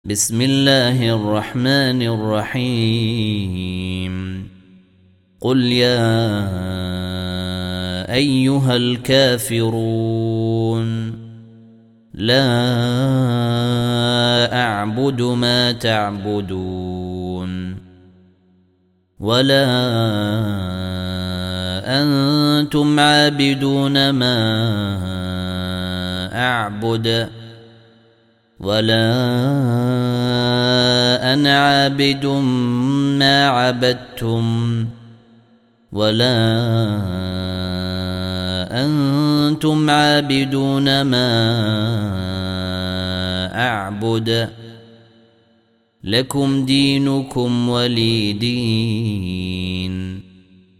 بسم الله الرحمن الرحيم قل يا أيها الكافرون لا أعبد ما تعبدون ولا أنتم عابدون ما أعبد ولا أنا عابد ما عبدتم ولا أنتم عابدون ما أعبد لكم دينكم ولي دين.